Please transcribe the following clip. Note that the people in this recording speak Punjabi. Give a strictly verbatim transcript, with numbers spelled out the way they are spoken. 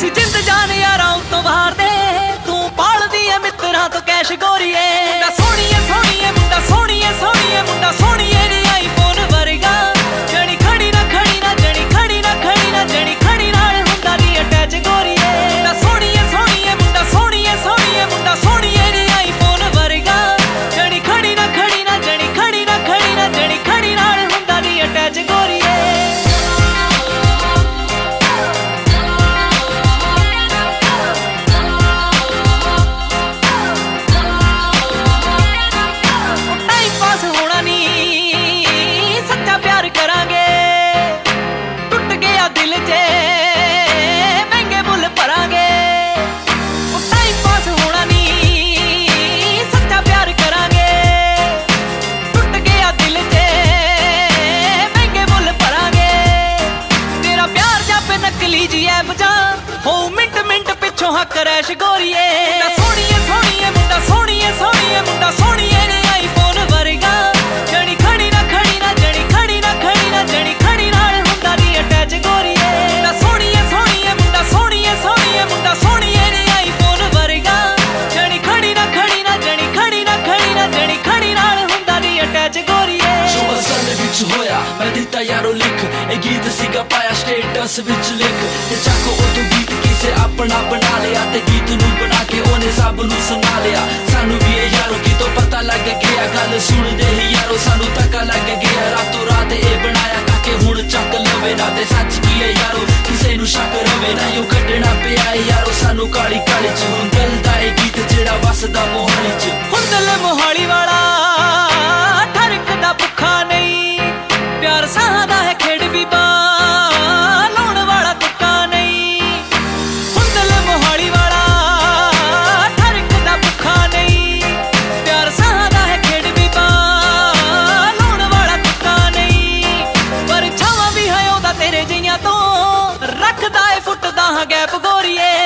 ਅਸੀਂ ਜਿੰਦ ਜਾਨ ਯਾਰਾਂ ਉਤੋਂ ਬਾਹਰ ਦੇ ਤੂੰ ਪਾਲਦੀ ਐ ਮਿੱਤਰਾਂ ਤੋਂ ਕੈਸ਼ ਗੋਰੀਏ ਮੁੰਡਾ ਸੋਹਣੀਏ ਸੋਹਣੀਏ ਮੁੰਡਾ ਸੋਹਣੀਏ ਸੋਹਣੀਏ ਮੁੰਡਾ ਸੋਹਣੀਏ ਨੀ ਆਈਫੋਨ ਵਰਗਾ ਜਣੀ ਖੜੀ ਨਾ ਖੜੀ ਨਾ ਜਣੀ ਖੜੀ ਨਾ ਖੜੀ ਨਾ ਜਣੀ ਖੜੀ ਨਾਲ ਹੁੰਦਾ ਨੀ ਅਟੈਚ ਗੋਰੀਏ ਮੁੰਡਾ ਸੋਹਣੀਏ ਸੋਹਣੀਏ ਮੁੰਡਾ ਸੋਹਣੀਏ ਸੋਹਣੀਏ ਮੁੰਡਾ ਸੋਹਣੀਏ ਨੀ ਆਈਫੋਨ ਵਰਗਾ ਜਣੀ ਖੜੀ ਨਾ ਖੜੀ ਨਾ ਜਣੀ ਖੜੀ ਨਾ ਖੜੀ ਨਾ ਜਣੀ ਖੜੀ ਨਾਲ ਹੁੰਦਾ ਨੀ ਅਟੈਚ ਗੋਰੀਏ ਹੋ ਮਿੰਟ ਮਿੰਟ ਪਿੱਛੋਂ ਹੱਕ ਰੈਸ਼ ਗੋਰੀਏ ਮੁੰਡਾ ਸੋਹਣੀਏ ਸੋਹਣੀਏ ਮੁੰਡਾ ਸੋਹਣੀਏ ਸੋਹਣੀਏ ਮੁੰਡਾ ਸੋਹਣੀਏ ਨੇ ਆਈਫੋਨ ਵਰਗਾ ਜਣੀ ਖੜੀ ਨਾ ਖੜੀ ਨਾ ਜਣੀ ਖੜੀ ਨਾ ਖੜੀ ਨਾ ਜਣੀ ਖੜੀ ਨਾਲ ਹੁੰਦਾ ਨੀ ਅਟੈਚ ਗੋਰੀਏ ਮੁੰਡਾ ਸੋਹਣੀਏ ਸੋਹਣੀਏ ਮੁੰਡਾ ਸੋਹਣੀਏ ਸੋਹਣੀਏ ਮੁੰਡਾ ਸੋਹਣੀਏ ਨੇ ਆਈਫੋਨ ਵਰਗਾ ਜਣੀ ਖੜੀ ਨਾ ਖੜੀ ਨਾ ਜਣੀ ਖੜੀ ਨਾ ਖੜੀ ਨਾ ਜਣੀ ਖੜੀ ਨਾਲ ਹੁੰਦਾ ਨੀ ਅਟੈਚ ਗੋਰੀਏ ਜੋ ਅਸਲ ਵਿੱਚ ਹੋਇਆ ਮੈਂ ਦਿੱਤਾ ਯਾਰੋ ਲਿਖ ਇਹ ਗੀਤ ਸੀਗਾ ਪਾਇਆ ਸਟੇਟਸ ਵਿੱਚ ਲਿਖ ਤੇ ਚੱਕੋ ਉਹ ਗੀਤ ਕਿਸੇ ਆਪਣਾ ਬਣਾ ਲਿਆ ਤੇ ਗੀਤ ਨੂੰ ਬਣਾ ਕੇ ਉਹਨੇ ਸਭ ਨੂੰ ਸੁਣਾ ਲਿਆ ਸਾਨੂੰ ਵੀ ਇਹ ਯਾਰੋ ਕਿਤੋਂ ਪਤਾ ਲੱਗ ਗਿਆ ਗੱਲ ਸੁਣਦੇ ਹੀ ਯਾਰੋ ਸਾਨੂੰ ਧੱਕਾ ਲੱਗ ਗਿਆ ਰਾਤੋਂ ਰਾਤ ਇਹ ਬਣਾਇਆ ਕਾਕੇ ਹੁਣ ਚੱਕ ਲਵੇ ਨਾ ਤੇ ਸੱਚ ਕੀ ਹੈ ਯਾਰੋ ਕਿਸੇ ਨੂੰ ਸ਼ੱਕ ਰਵੇ ਨਾ ਯੋ ਕੱਢਣਾ ਪਿਆ ਯਾਰੋ ਸਾਨੂੰ ਕਾਲੀ ਕਾਲੀ ਚ ਹੁਣ ਦਿਲ ਦਾ ਇਹ ਗੀਤ ਜਿਹੜਾ ਵਸਦਾ ਮੋਹਾਲੀ ਚ ਹੁਣ ਦਿਲ ਮੋਹਾਲੀ ਵਾਲਾ ਠਰਕਦਾ ਭੁੱਖਾ ਨਹੀਂ ਪਿਆਰ ਸਾਹਾਂ ਦਾ ਹੈ ਖੇਡ ਵੀ ਬਾ ਲਾਉਣ ਵਾਲਾ ਤੁੱਕਾ ਨਹੀਂ ਹੁਣ ਦਿਲ ਮੋਹਾਲੀ ਵਾਲਾ ਠਰਕਦਾ ਭੁੱਖਾ ਨਹੀਂ ਪਿਆਰ ਸਾਹਾਂ ਦਾ ਹੈ ਖੇਡ ਵੀ ਬਾ ਲਾਉਣ ਵਾਲਾ ਤੁੱਕਾ ਨਹੀਂ ਪਰ ਛਾਵਾਂ ਵੀ ਹੈ ਉਹਦਾ ਤੇਰੇ ਜਿਹੀਆਂ ਤੋਂ ਰੱਖਦਾ ਏ ਫੁੱਟਦਾ ਹਾਂ ਗੈਪ ਗੋਰੀਏ